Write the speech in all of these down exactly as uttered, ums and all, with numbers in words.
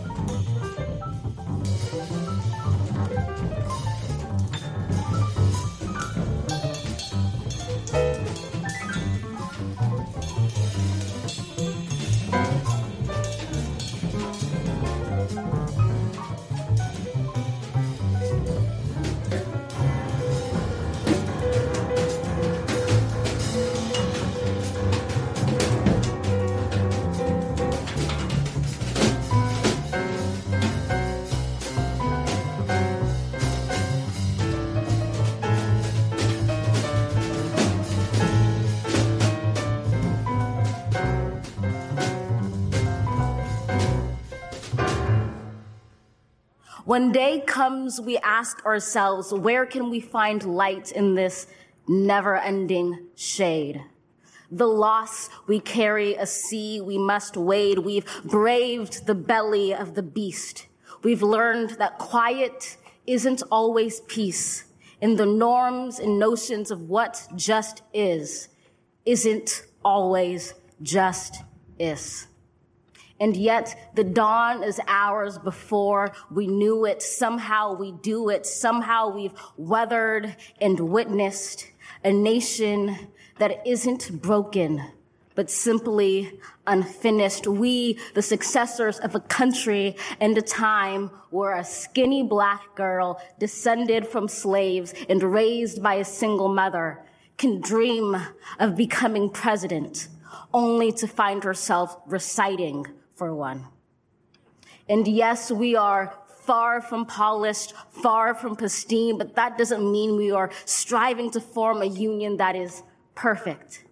When day comes, we ask ourselves, where can we find light in this never-ending shade? The loss we carry, a sea we must wade. We've braved the belly of the beast. We've learned that quiet isn't always peace, and the norms and notions of what just is isn't always just is. And yet the dawn is ours before we knew it. Somehow we do it. Somehow we've weathered and witnessed a nation that isn't broken, but simply unfinished. We, the successors of a country and a time where a skinny black girl descended from slaves and raised by a single mother can dream of becoming president, only to find herself reciting for one. And yes, we are far from polished, far from pristine, but that doesn't mean we are striving to form a union that is perfect.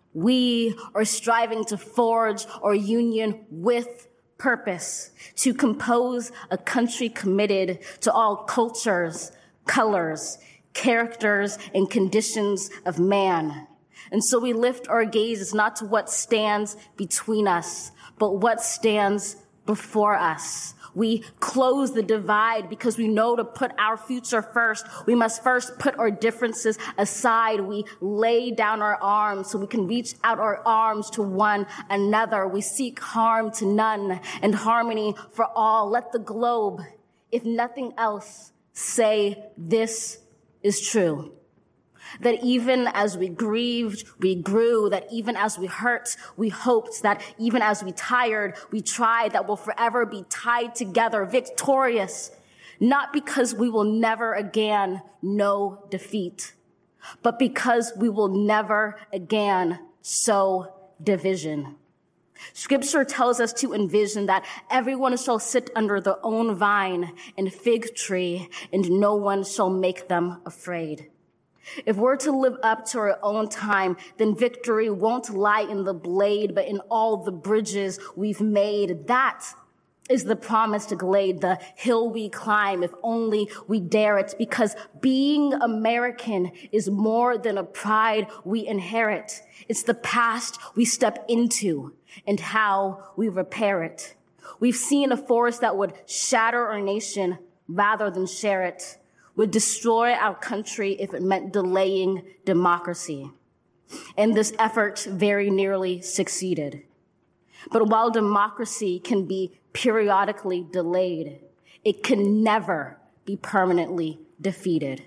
We are striving to forge our union with purpose, to compose a country committed to all cultures, colors, characters, and conditions of man. And so we lift our gazes not to what stands between us, but what stands before us. We close the divide because we know to put our future first, we must first put our differences aside. We lay down our arms so we can reach out our arms to one another. We seek harm to none and harmony for all. Let the globe, if nothing else, say this is true. That even as we grieved, we grew. That even as we hurt, we hoped. That even as we tired, we tried. That we'll forever be tied together, victorious. Not because we will never again know defeat, but because we will never again sow division. Scripture tells us to envision that everyone shall sit under their own vine and fig tree, and no one shall make them afraid. If we're to live up to our own time, then victory won't lie in the blade, but in all the bridges we've made. That is the promised glade, the hill we climb, if only we dare it, because being American is more than a pride we inherit. It's the past we step into and how we repair it. We've seen a force that would shatter our nation rather than share it, would destroy our country if it meant delaying democracy. And this effort very nearly succeeded. But while democracy can be periodically delayed, it can never be permanently defeated.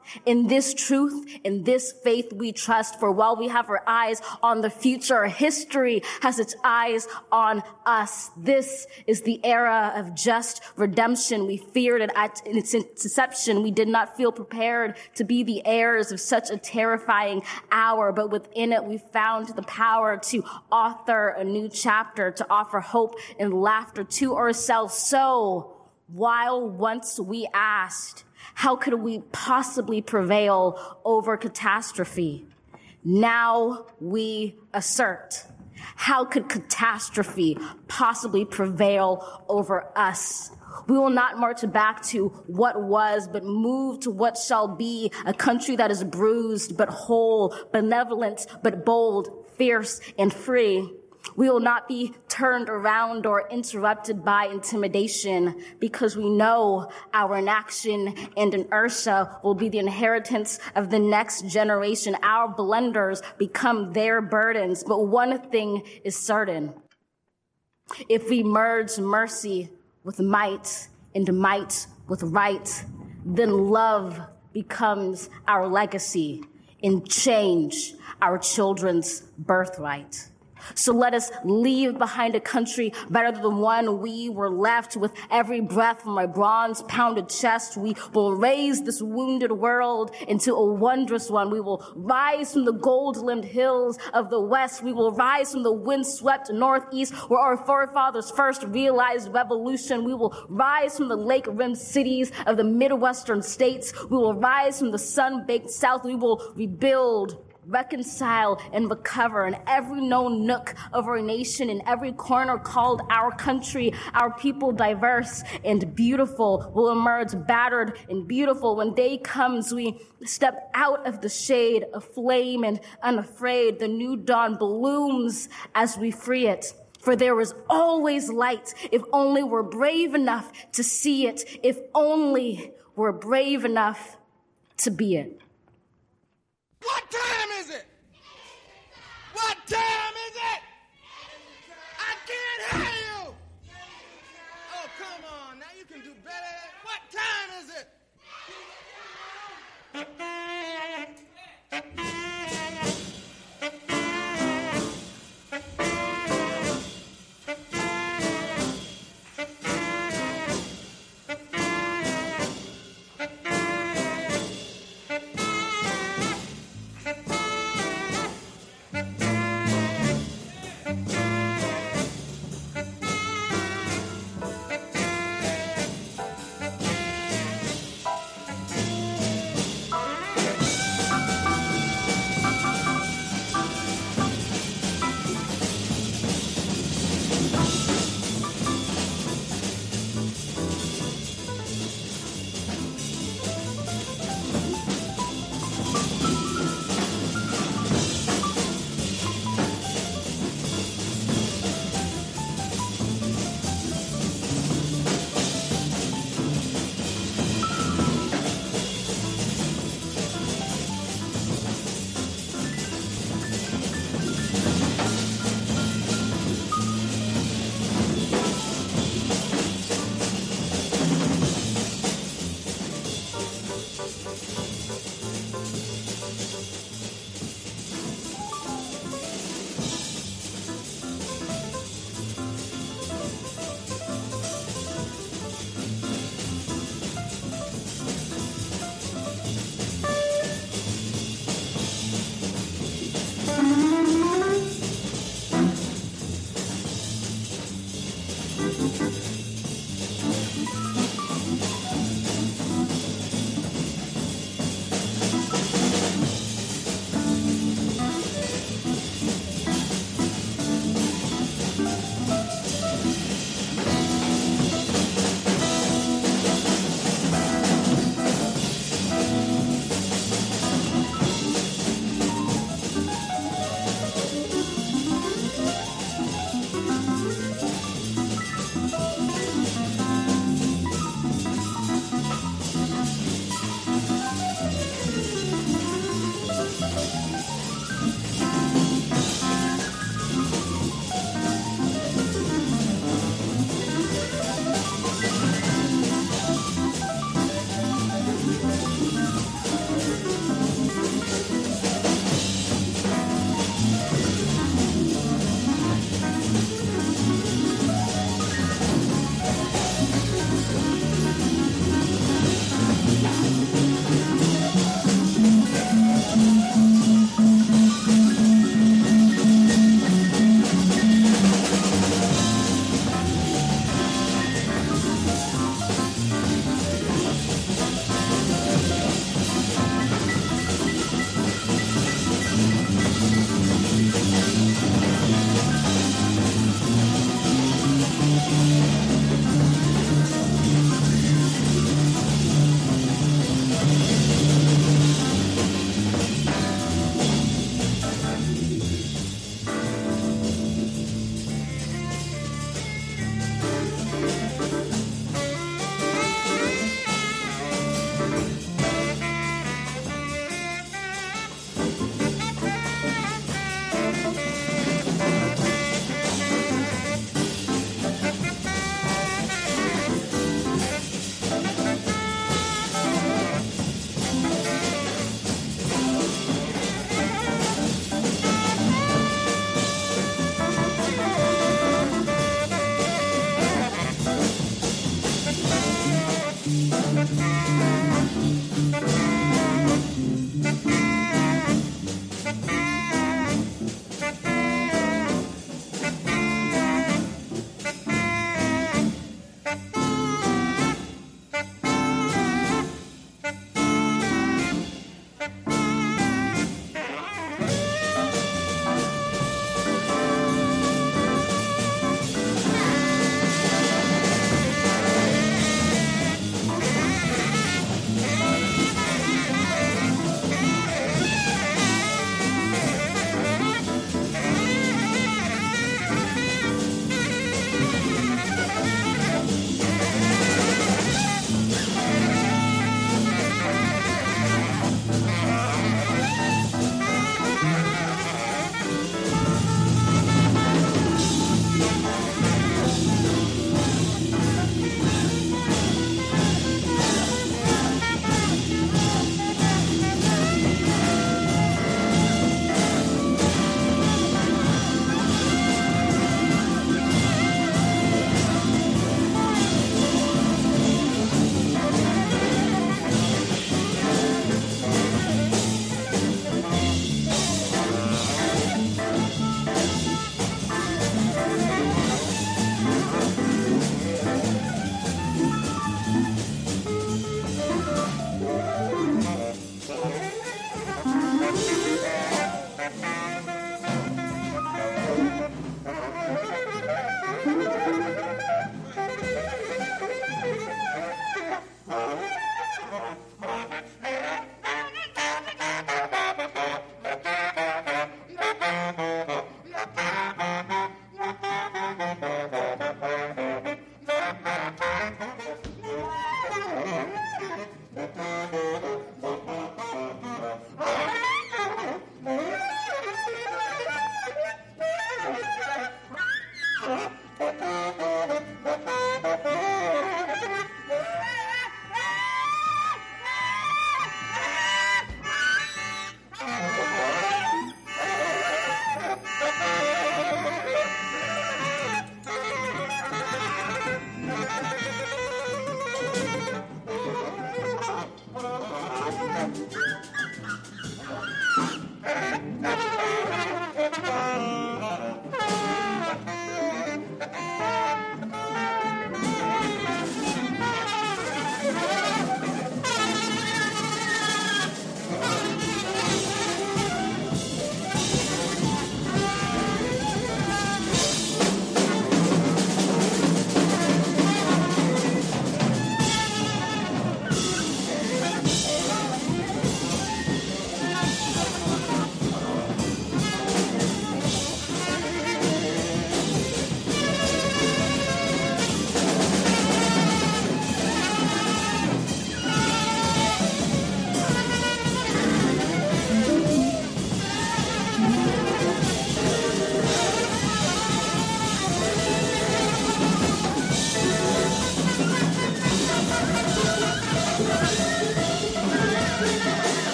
In this truth, in this faith we trust, for while we have our eyes on the future, history has its eyes on us. This is the era of just redemption. We feared it at its inception. We did not feel prepared to be the heirs of such a terrifying hour, but within it we found the power to author a new chapter, to offer hope and laughter to ourselves. So, while once we asked, how could we possibly prevail over catastrophe? Now we assert, how could catastrophe possibly prevail over us? We will not march back to what was, but move to what shall be, a country that is bruised but whole, benevolent but bold, fierce and free. We will not be turned around or interrupted by intimidation, because we know our inaction and inertia will be the inheritance of the next generation. Our blunders become their burdens. But one thing is certain. If we merge mercy with might and might with right, then love becomes our legacy and change our children's birthright. So let us leave behind a country better than the one we were left. With every breath from my bronze-pounded chest, we will raise this wounded world into a wondrous one. We will rise from the gold-limbed hills of the West. We will rise from the wind-swept Northeast, where our forefathers first realized revolution. We will rise from the lake-rimmed cities of the Midwestern states. We will rise from the sun-baked South. We will rebuild, reconcile, and recover in every known nook of our nation, in every corner called our country. Our people, diverse and beautiful, will emerge battered and beautiful. When day comes, we step out of the shade, aflame and unafraid. The new dawn blooms as we free it. For there is always light if only we're brave enough to see it, if only we're brave enough to be it. What time is it? What time is it? I can't hear you. Oh, come on. Now you can do better. What time is it?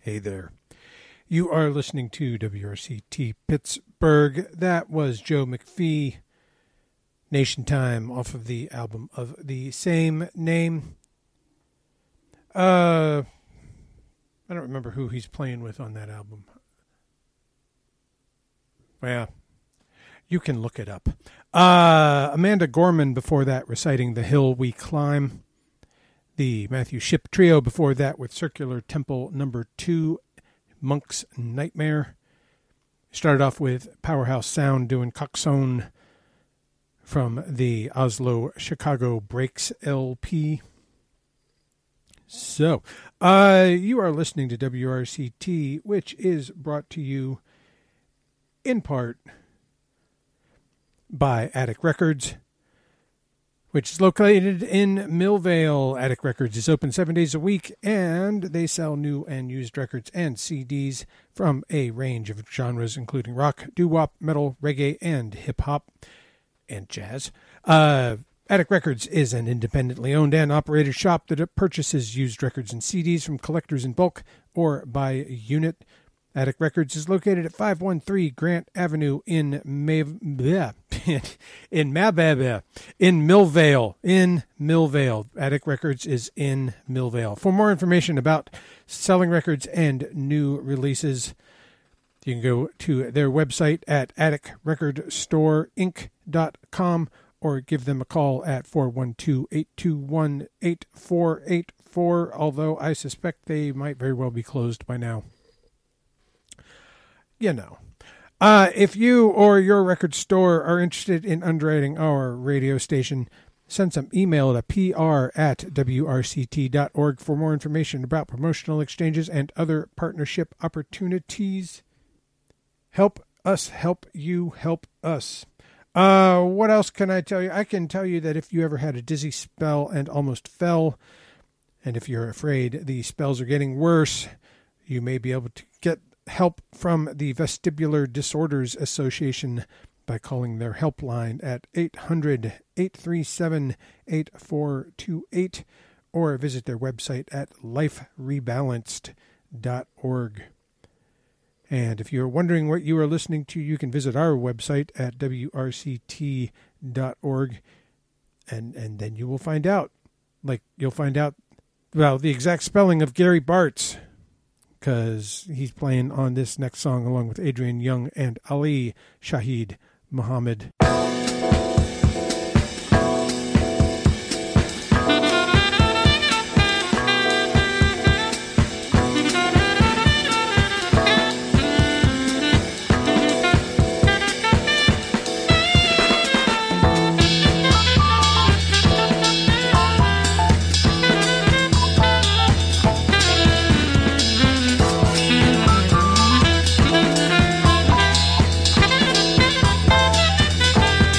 Hey there. You are listening to W R C T Pittsburgh. That was Joe McPhee, Nation Time, off of the album of the same name. Uh, I don't remember who he's playing with on that album. Well, you can look it up. Uh, Amanda Gorman before that, reciting The Hill We Climb. The Matthew Shipp Trio before that with Circular Temple number two, Monk's Nightmare. Started off with Powerhouse Sound doing Coxone from the Oslo Chicago Breaks L P. So, uh, you are listening to W R C T, which is brought to you in part by Attic Records, which is located in Millvale. Attic Records is open seven days a week, and they sell new and used records and C Ds from a range of genres, including rock, doo-wop, metal, reggae, and hip-hop, and jazz. Uh, Attic Records is an independently owned and operated shop that purchases used records and C Ds from collectors in bulk or by unit. Attic Records is located at five one three Grant Avenue in Mav- bleh, in Mababa, in Millvale, in Millvale. Attic Records is in Millvale. For more information about selling records and new releases, you can go to their website at attic record store inc dot com or give them a call at four one two, eight two one, eight four eight four, although I suspect they might very well be closed by now. You know, uh, if you or your record store are interested in underwriting our radio station, send some email to P R at W R C T dot org for more information about promotional exchanges and other partnership opportunities. Help us help you help us. Uh, what else can I tell you? I can tell you that if you ever had a dizzy spell and almost fell, and if you're afraid the spells are getting worse, you may be able to get help from the Vestibular Disorders Association by calling their helpline at eight hundred, eight three seven, eight four two eight or visit their website at life rebalanced dot org. And if you're wondering what you are listening to, you can visit our website at W R C T dot org, and, and then you will find out. Like, you'll find out, well, the exact spelling of Gary Bartz, because he's playing on this next song along with Adrian Young and Ali Shahid Muhammad. Thank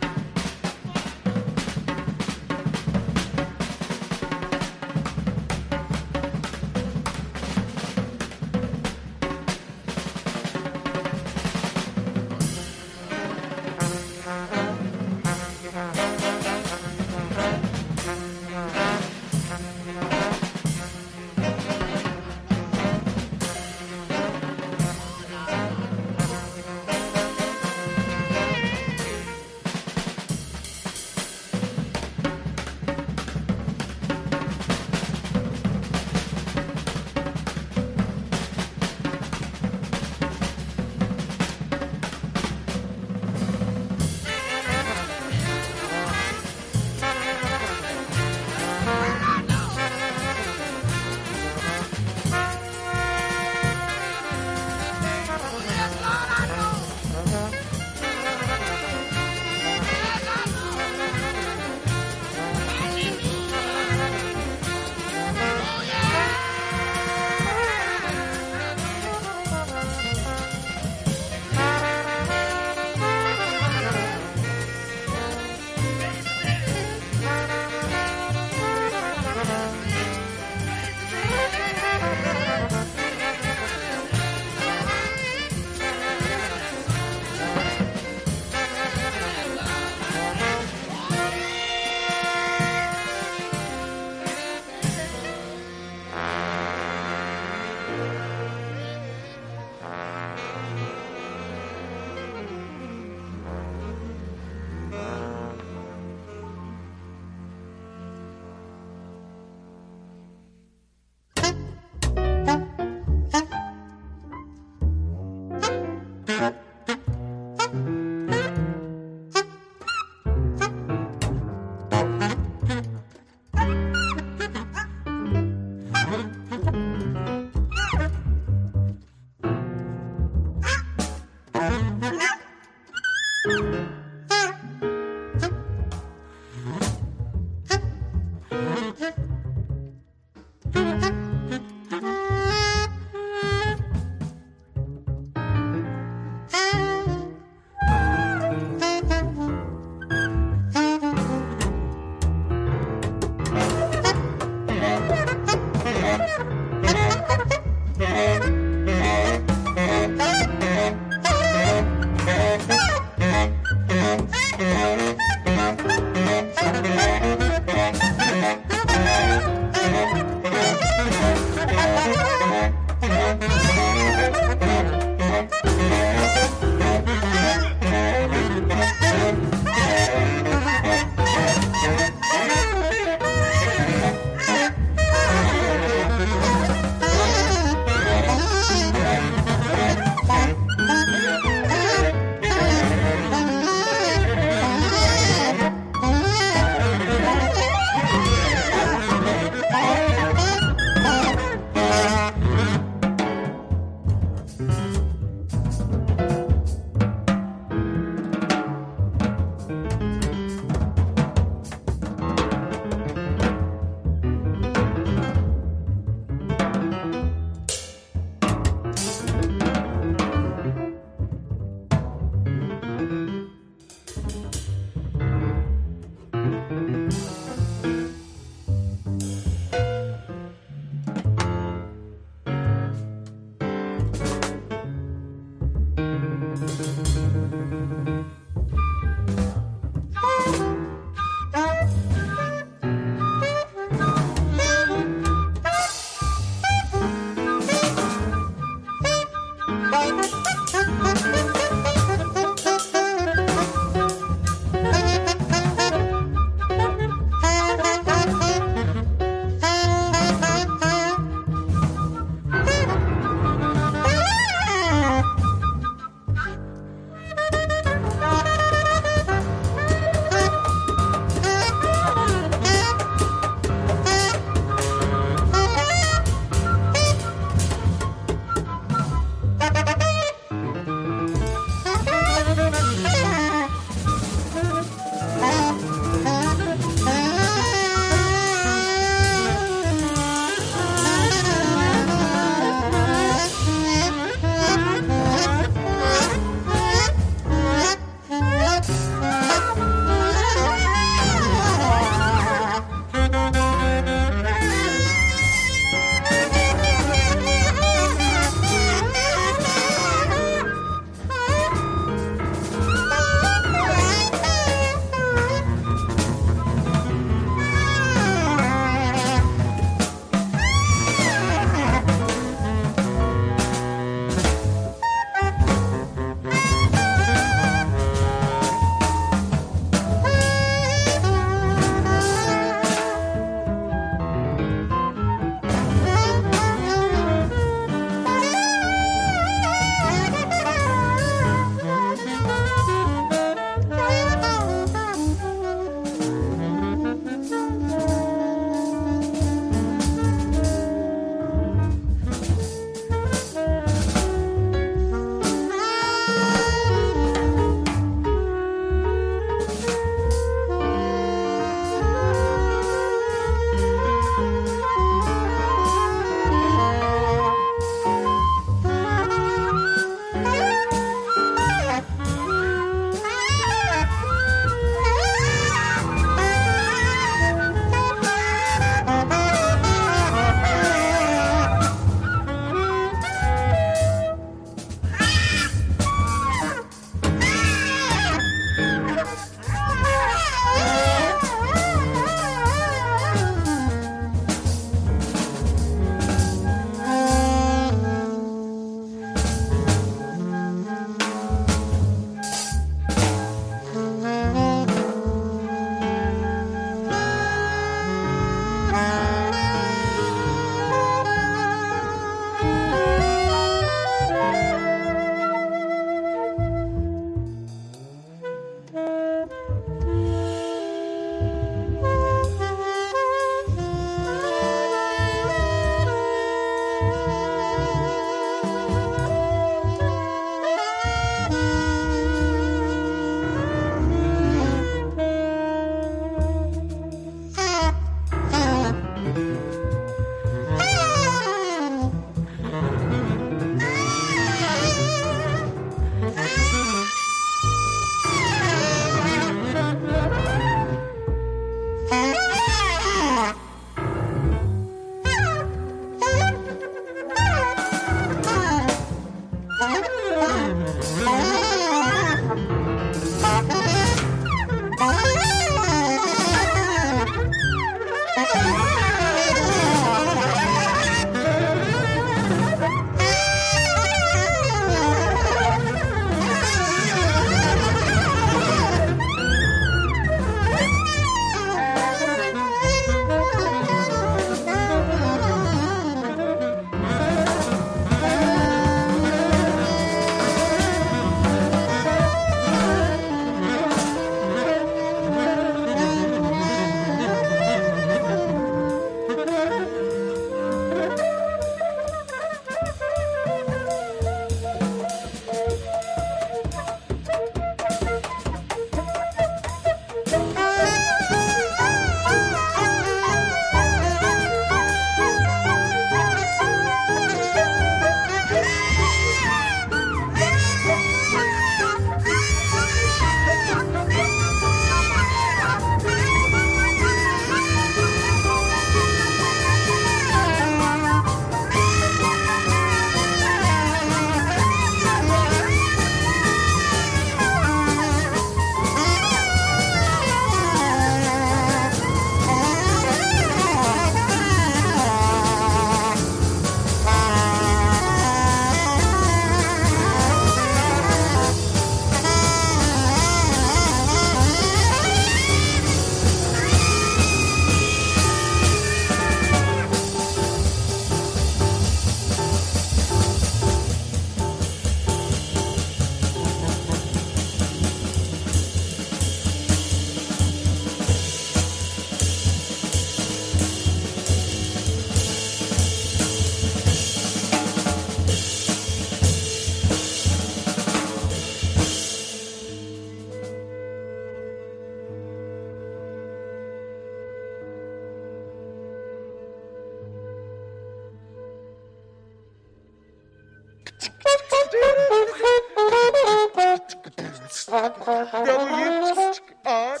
W R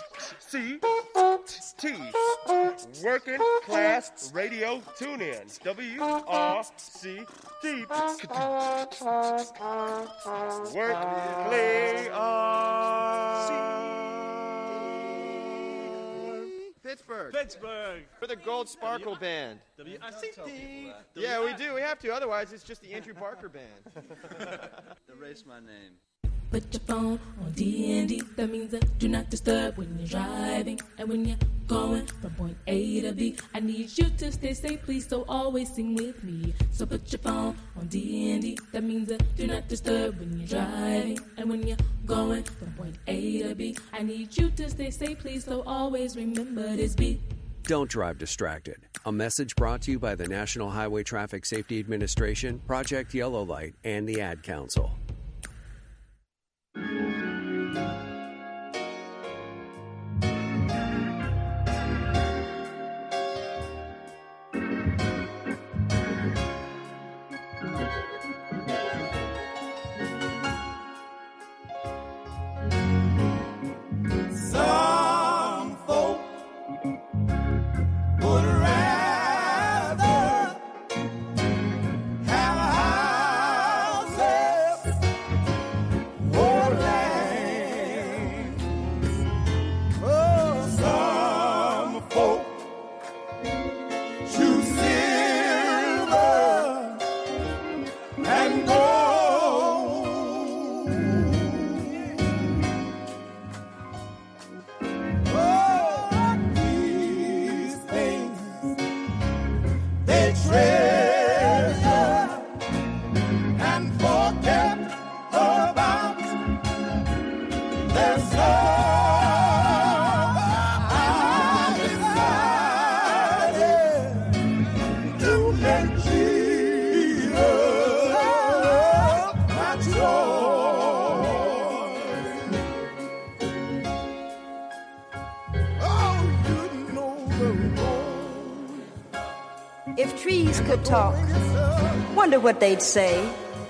C T, Working Class Radio Tune-In. W R C T, Work Play on Pittsburgh. Pittsburgh. For the Gold Sparkle Band. W R C T. Yeah, we do. We have to. Otherwise, it's just the Andrew Parker Band. Erase my name. Put your phone on D and D. That means that do not disturb when you're driving. And when you're going from point A to B, I need you to stay safe, please, so always sing with me. So put your phone on D and D. That means that do not disturb when you're driving. And when you're going from point A to B, I need you to stay safe, please, so always remember this beat. Don't drive distracted. A message brought to you by the National Highway Traffic Safety Administration, Project Yellow Light, and the Ad Council. Some folk would rather have houses or land. Oh, some folk choose silver and gold. Oh, these things treasure and forget about their love. I decided to make Jesus my joy. Oh, you know the road. If trees could talk, wonder what they'd say.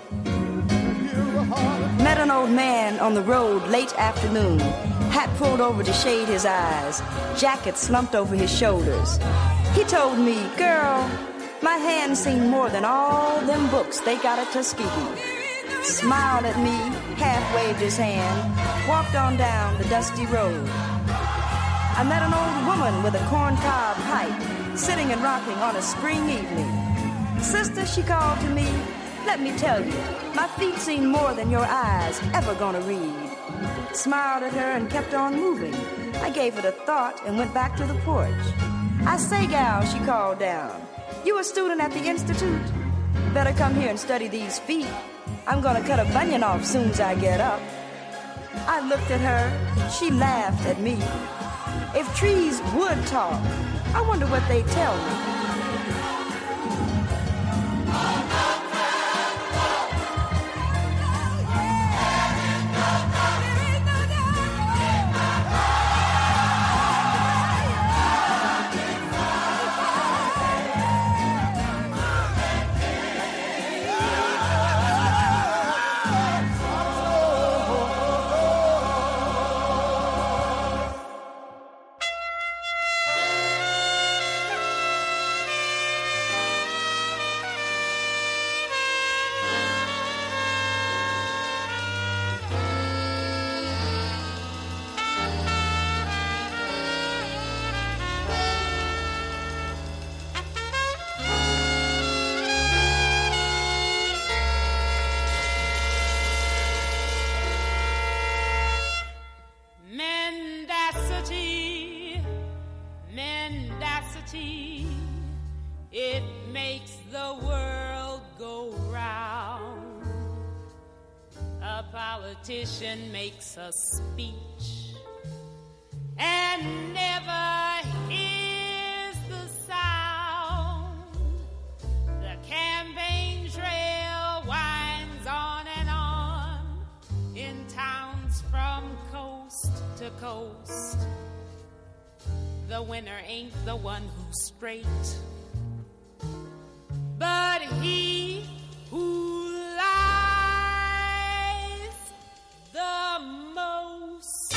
Met an old man on the road late afternoon, hat pulled over to shade his eyes, jacket slumped over his shoulders. He told me, girl, my hand seen more than all them books they got at Tuskegee. Smiled at me, half waved his hand, walked on down the dusty road. I met an old woman with a corncob pipe, sitting and rocking on a spring evening. Sister, she called to me, let me tell you, my feet seen more than your eyes ever gonna read. Smiled at her and kept on moving. I gave it a thought and went back to the porch. I say, gal, she called down, you a student at the Institute? Better come here and study these feet. I'm gonna cut a bunion off soon as I get up. I looked at her, she laughed at me. If trees would talk, I wonder what they'd tell me. It makes the world go round. A politician makes a speech and never hears the sound. The campaign trail winds on and on in towns from coast to coast. The winner ain't the one who's straight, but he who lies the most.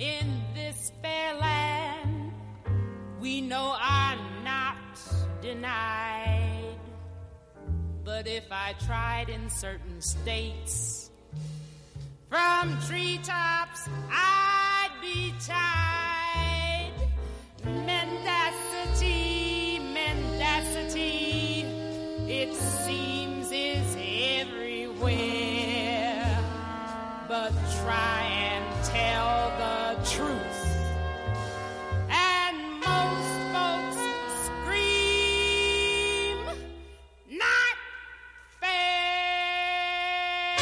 in this fair land we know are not denied. But if I tried in certain states, from treetops I'd be tied. Mendacity, mendacity, it seems is everywhere. But try and tell the truth, and most folks scream, not fair.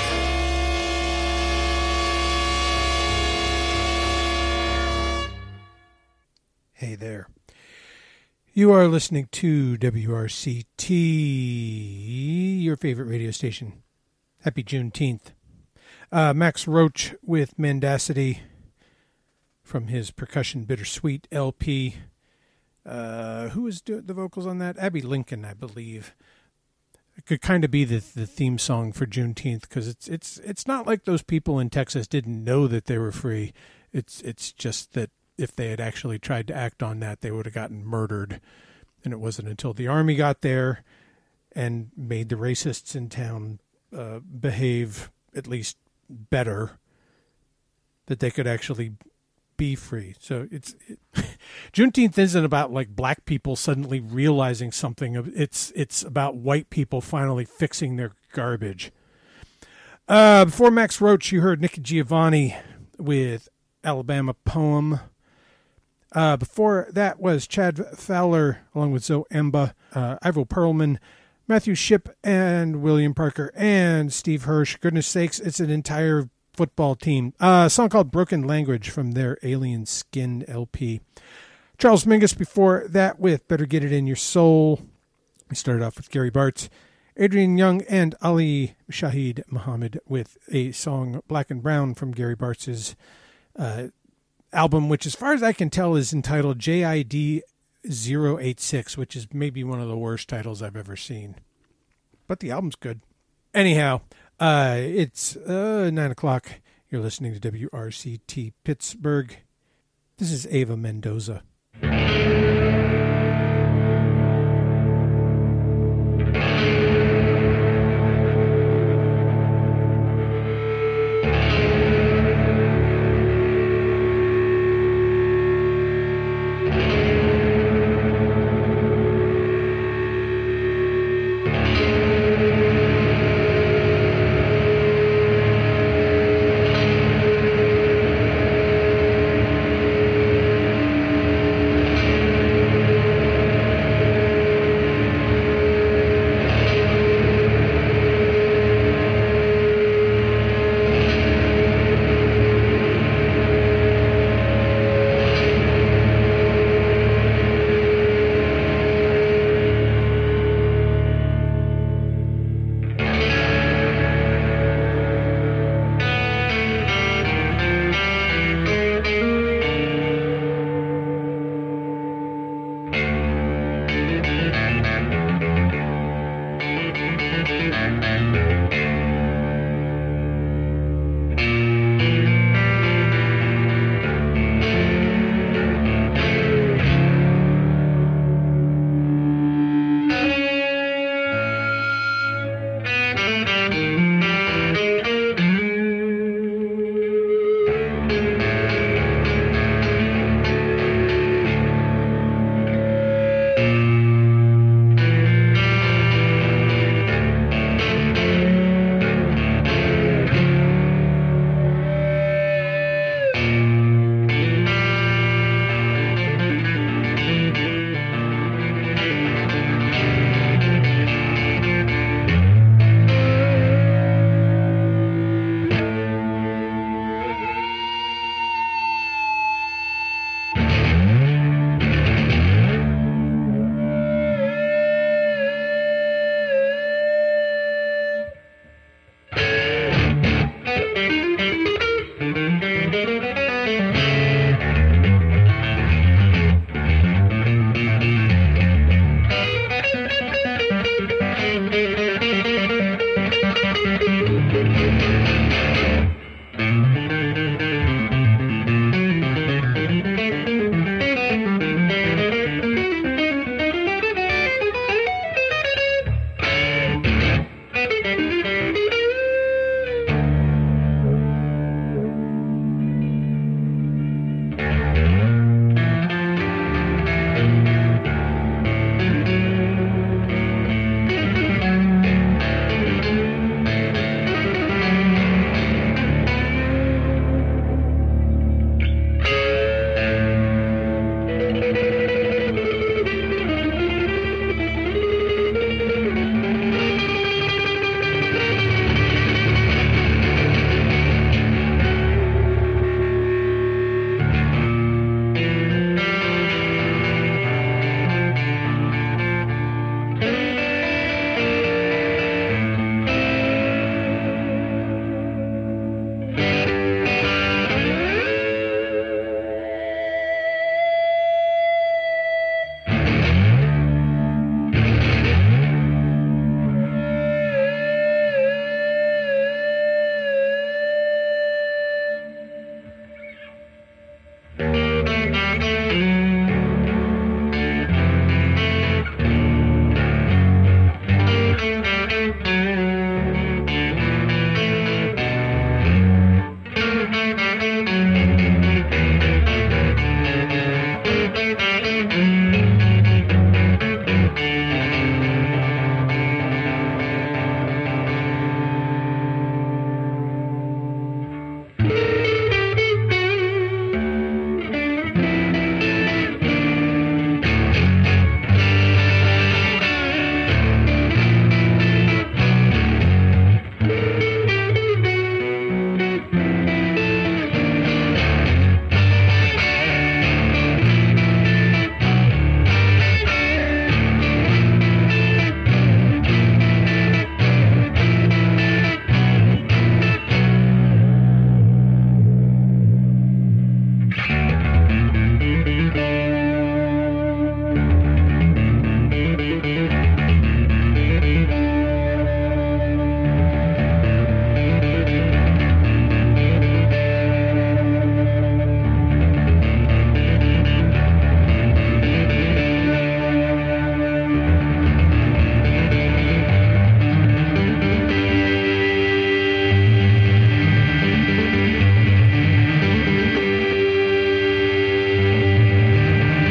Hey there. You are listening to W R C T, your favorite radio station. Happy Juneteenth. Uh, Max Roach with Mendacity from his Percussion Bittersweet L P. Uh, who was doing the vocals on that? Abby Lincoln, I believe. It could kind of be the the theme song for Juneteenth, because it's it's it's not like those people in Texas didn't know that they were free. It's it's just that if they had actually tried to act on that, they would have gotten murdered. And it wasn't until the army got there and made the racists in town uh, behave at least better that they could actually be free. So it's it, Juneteenth isn't about like black people suddenly realizing something. It's it's about white people finally fixing their garbage. Uh, before Max Roach, you heard Nikki Giovanni with Alabama Poem. Uh, before that was Chad Fowler along with Zoe Emba, uh, Ivo Perlman, Matthew Shipp, and William Parker, and Steve Hirsch. Goodness sakes, it's an entire football team. Uh, a song called Broken Language from their Alien Skin L P. Charles Mingus before that with Better Get It In Your Soul. We started off with Gary Bartz, Adrian Young, and Ali Shahid Muhammad with a song Black and Brown from Gary Bartz's uh, album, which as far as I can tell is entitled J I D zero eight six, which is maybe one of the worst titles I've ever seen. But the album's good. Anyhow, uh, it's uh, nine o'clock. You're listening to W R C T Pittsburgh. This is Ava Mendoza.